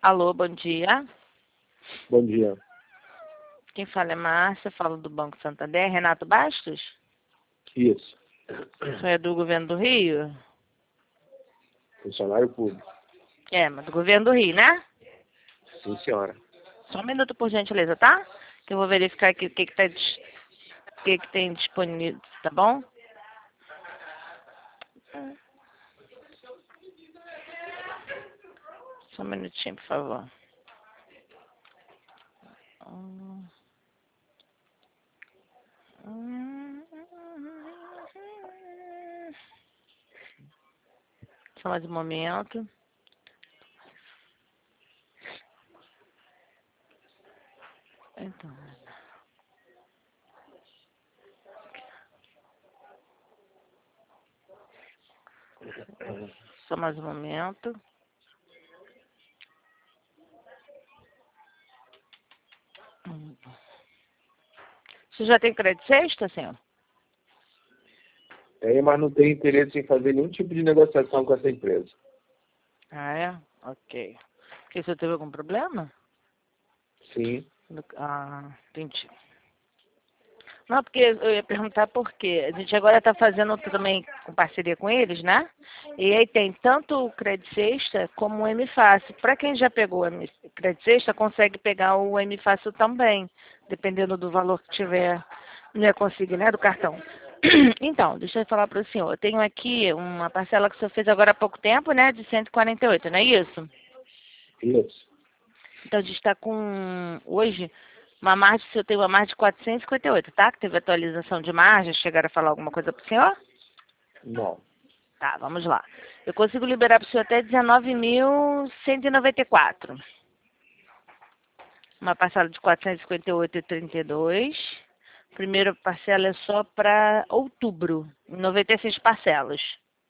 Alô, bom dia. Bom dia. Quem fala é Márcia, falo do Banco Santander. Renato Bastos? Isso. Você é do Governo do Rio? Funcionário público. É, mas do Governo do Rio, né? Sim, senhora. Só um minuto, por gentileza, tá? Que eu vou verificar aqui o que que tem disponível, tá bom? Só um minutinho, por favor. Só mais um momento. Então. Só mais um momento. Você já tem crédito sexta, senhor? Tem, mas não tem interesse em fazer nenhum tipo de negociação com essa empresa. Ah, é? Ok. Porque você teve algum problema? Sim. Entendi. Não, porque eu ia perguntar por quê. A gente agora está fazendo também com parceria com eles, né? E aí tem tanto o Crédito Sexta como o M Fácil. Para quem já pegou o Crédito Sexta, consegue pegar o M Fácil também, dependendo do valor que tiver, não ia conseguir, né, do cartão. Então, deixa eu falar para o senhor. Eu tenho aqui uma parcela que o senhor fez agora há pouco tempo, né, de 148, não é isso? Isso. Então, a gente está com, hoje, uma margem, se eu tenho uma margem de 458, tá? Que teve atualização de margem, chegaram a falar alguma coisa para o senhor? Não. Tá, vamos lá. Eu consigo liberar para o senhor até 19.194. Uma parcela de 458,32. Primeira parcela é só para outubro, em 96 parcelas.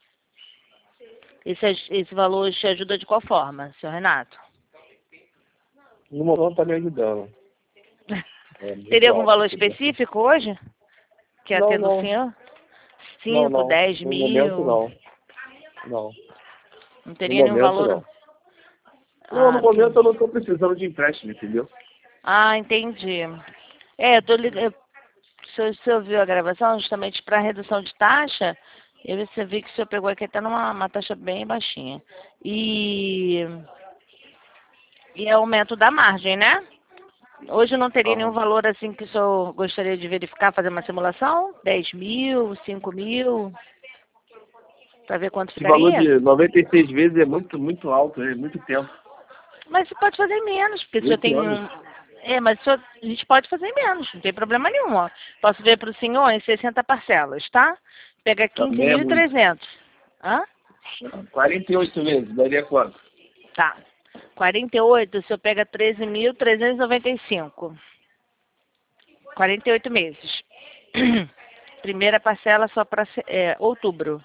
Esse valor te ajuda de qual forma, senhor Renato? No momento está me ajudando. Teria algum alto, valor específico hoje? Que atenda o senhor? Não, 5, não. 10 No momento, mil? não. Não. Não No teria nenhum momento, valor? não. Não, no momento Entendi. eu não estou precisando de empréstimo, entendeu? Entendi. Eu tô ligando. Se eu viu a gravação, justamente para redução de taxa, e você viu que o senhor pegou aqui até numa taxa bem baixinha. E é aumento da margem, né? Hoje não teria nenhum Aham. valor assim que o senhor gostaria de verificar, fazer uma simulação? 10 mil, 5 mil, para ver quanto Esse valor ficaria? de 96 vezes é muito, muito alto, é muito tempo. Mas você pode fazer menos, porque o senhor 8 tem anos. um. Mas a gente pode fazer menos, não tem problema nenhum, ó. Posso ver para o senhor em 60 parcelas, tá? Pega Também é muito. 15.300. Hã? 48 vezes, daria quanto? Tá. 48, o senhor pega 13.395. 48 meses. Primeira parcela só para outubro.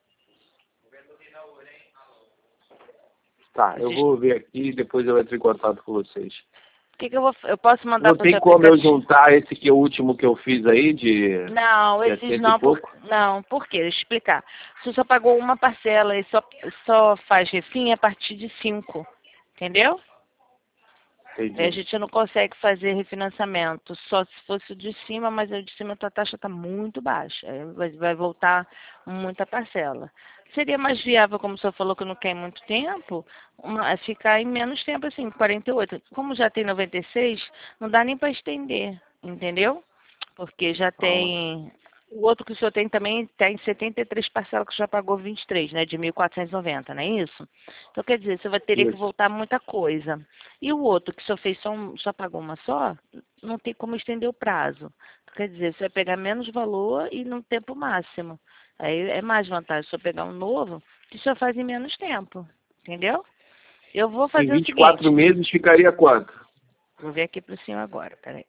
Tá, eu vou ver aqui e depois eu entro em contato com vocês. O que eu vou. Eu posso mandar Não para o seu tem como eu aplicativo? juntar esse que é o último que eu fiz aí, Não, de esses 70 e não, pouco? não, por quê? Deixa eu explicar. Você só pagou uma parcela e só faz refim a partir de 5, entendeu? A Entendi. gente não consegue fazer refinanciamento, só se fosse o de cima, mas o de cima a tua taxa está muito baixa, aí vai voltar muita parcela. Seria mais viável, como o senhor falou que não quer muito tempo, ficar em menos tempo, assim, 48. Como já tem 96, não dá nem para estender, entendeu? Porque já Ah, tem. O outro que o senhor tem também tem 73 parcelas que já pagou 23, né? De 1.490, não é isso? Então, quer dizer, você vai teria que isso. voltar muita coisa. E o outro que o senhor fez só pagou uma só, não tem como estender o prazo. Quer dizer, você vai pegar menos valor e no tempo máximo. Aí é mais vantagem o senhor pegar um novo que o senhor faz em menos tempo. Entendeu? Eu vou Em fazer o 24 seguinte. meses ficaria quanto? Vou ver aqui para o senhor agora, peraí.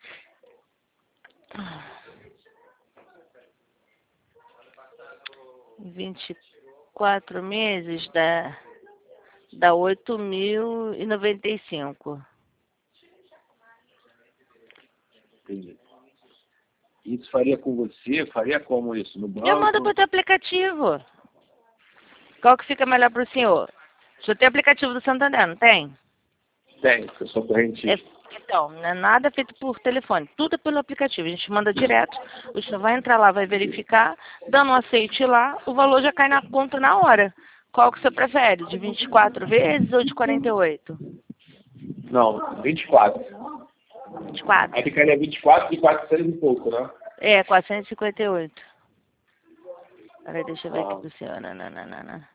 24 meses dá 8.095. Entendi. Isso faria com você? Faria como isso? No Eu mando banco? para o teu aplicativo. Qual que fica melhor para o senhor? O senhor tem aplicativo do Santander, não tem? Tem, eu sou correntício. Então, não é nada feito por telefone, tudo é pelo aplicativo. A gente manda direto, o senhor vai entrar lá, vai verificar, dando um aceite lá, o valor já cai na conta na hora. Qual que você prefere? De 24 vezes ou de 48? Não, 24. 24. Aí ficaria 24 de 400 e pouco, né? É, 458. Peraí, deixa eu ver aqui Ah. pro senhor. Nananana.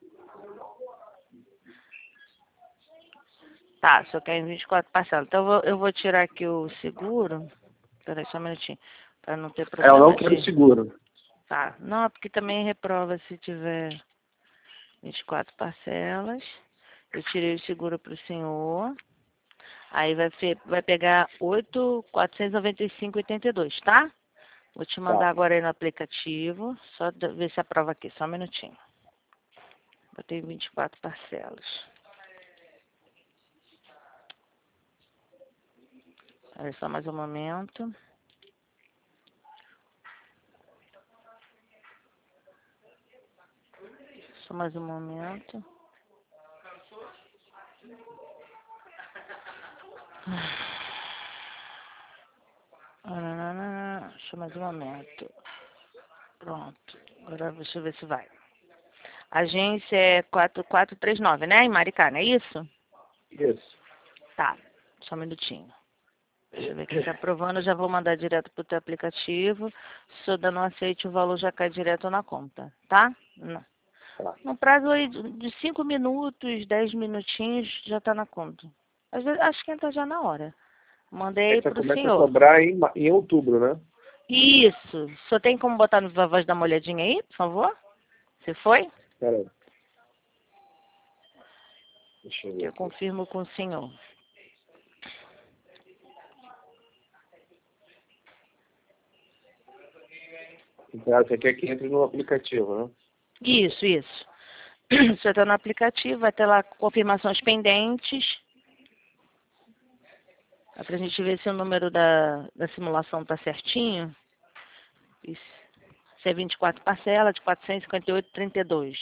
Tá, só quer em 24 parcelas. Então eu vou tirar aqui o seguro. Peraí, só um minutinho. Pra não ter Eu problema não quero de... seguro. Tá. Não, porque também reprova se tiver 24 parcelas. Eu tirei o seguro pro senhor. Aí vai pegar 8.495,82, tá? Vou te mandar Tá. agora aí no aplicativo. Só ver se aprova aqui. Só um minutinho. Botei 24 parcelas. Olha só mais um momento. Só mais um momento. Só mais um momento. Pronto. Agora deixa eu ver se vai. Agência é 4439, né? Em Maricá, não é isso? Isso. Tá. Só um minutinho. Deixa eu ver aqui, tá aprovando, eu já vou mandar direto pro teu aplicativo. Se eu dando um aceite, o valor já cai direto na conta, tá? Tá. No prazo aí de 5 minutos, 10 minutinhos, já tá na conta. Às vezes, acho que entra já na hora. Mandei Aí você pro começa a senhor. cobrar em outubro, né? Isso. Só tem como botar no Viva Voz dar uma olhadinha aí, por favor? Você foi? Pera aí. Deixa eu ver Eu aqui. confirmo com o senhor. Então, você quer que entre no aplicativo, né? Isso, isso. Você está no aplicativo, vai ter lá confirmações pendentes. É pra gente ver se o número da simulação tá certinho. Isso. Se é 24 parcelas de 458,32.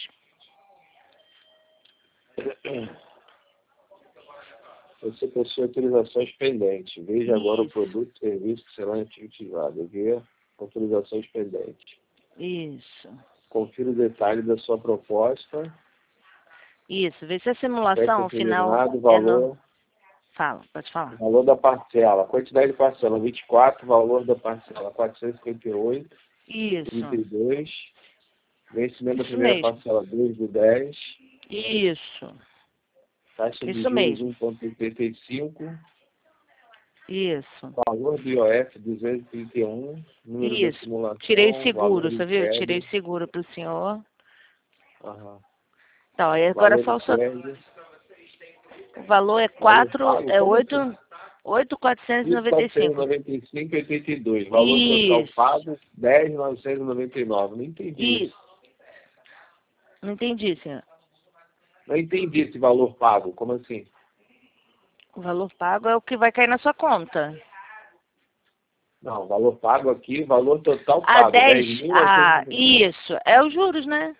Você possui autorizações pendentes. Veja agora o Isso, produto e serviço que será utilizado. Ver autorizações pendentes. isso. Confira o detalhe da sua proposta. Isso, vê se a Fecha simulação, final, determinado, é no... valor, Fala, pode falar. valor da parcela. Quantidade de parcela, 24. Valor da parcela, 458. Isso, 32. Vencimento da isso primeira mesmo. parcela, 2/10. Isso, Taxa de isso juros, mesmo. 1,85. Isso, Valor do IOF, 231. Número da isso. Tirei simulação, valor seguro, você viu? Tirei entregue. seguro pro senhor. Aham. Então, aí agora Valor falta... entregue. O valor é Valor 4, pago, é como assim? 8.495. 1.495,82. Valor total Isso. pago, 10.999. Não entendi Isso. isso. Não entendi, senhor. Não entendi esse valor pago. Como assim? O valor pago é o que vai cair na sua conta. Não, valor pago aqui, valor total A pago, 10, 10.999. isso, é os juros, né?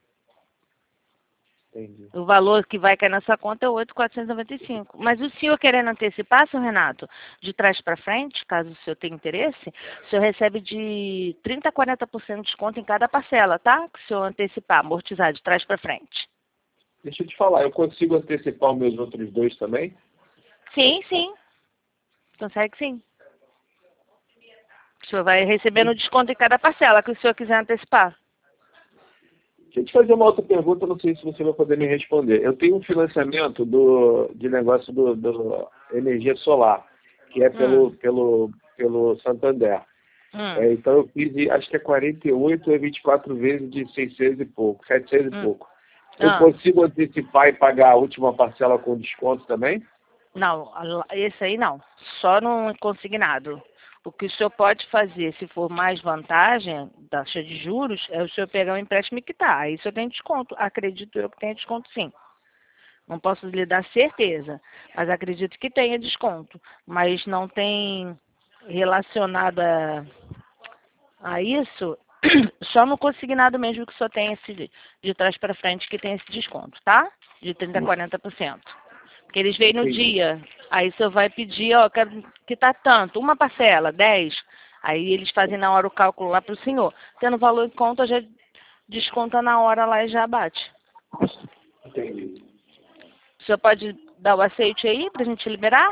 Entendi. O valor que vai cair na sua conta é 8.495. Mas o senhor querendo antecipar, seu Renato, de trás para frente, caso o senhor tenha interesse, o senhor recebe de 30% a 40% de desconto em cada parcela, tá? Que o senhor antecipar, amortizar de trás para frente. Deixa eu te falar, eu consigo antecipar os meus outros dois também? Sim, sim. Consegue sim. O senhor vai recebendo desconto em cada parcela que o senhor quiser antecipar. Deixa eu te fazer uma outra pergunta, não sei se você vai poder me responder. Eu tenho um financiamento de negócio do energia solar, que é pelo Santander. Hum, Então eu fiz, acho que é 48 ou 24 vezes de 600 e pouco, 700 e hum. pouco. Eu Ah, consigo antecipar e pagar a última parcela com desconto também? não, esse aí não. Só no consignado. O que o senhor pode fazer, se for mais vantagem da taxa de juros, é o senhor pegar o empréstimo e quitar. Aí o senhor tem desconto. Acredito eu que tenha desconto sim. Não posso lhe dar certeza, mas acredito que tenha desconto. Mas não tem relacionado a isso, só no consignado mesmo que só tem esse de trás para frente que tem esse desconto, tá? De 30% a 40%. Porque Eles vêm no Sim. dia. Aí você vai pedir, ó, que tá tanto, uma parcela, 10. Aí eles fazem na hora o cálculo lá para o senhor. Tendo o valor em conta, já desconta na hora lá e já bate. Entendi. O senhor pode dar o aceite aí para a gente liberar?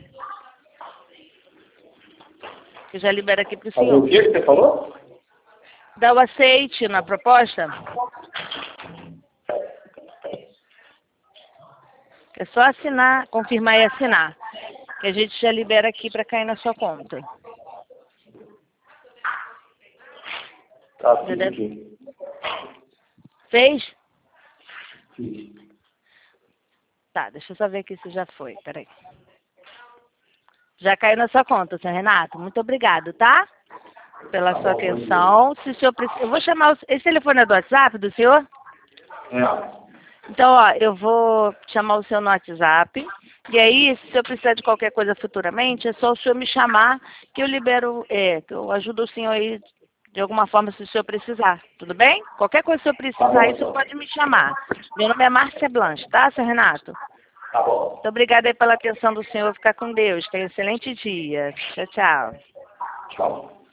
Que já libera aqui para o Fazer senhor. o que você falou? Dá o aceite na proposta? É só assinar, confirmar e assinar. Que a gente já libera aqui para cair na sua conta. Tá, Já fiz deve- aqui. Fez? Fiz. Tá, deixa eu só ver aqui se já foi. Peraí. Já caiu na sua conta, senhor Renato. Muito obrigado, tá? Pela Tá sua bom, atenção. Se o senhor precisa... Eu vou chamar... Esse telefone é do WhatsApp do senhor? É. Então, ó, eu vou chamar o senhor no WhatsApp. E aí, se eu precisar de qualquer coisa futuramente, é só o senhor me chamar que eu libero, que eu ajudo o senhor aí de alguma forma se o senhor precisar. Tudo bem? Qualquer coisa que o senhor precisar, aí o senhor pode me chamar. Meu nome é Márcia Blanche, tá, senhor Renato? Tá bom. Muito obrigada aí pela atenção do senhor. Ficar com Deus. Tenha um excelente dia. Tchau, tchau. Tchau.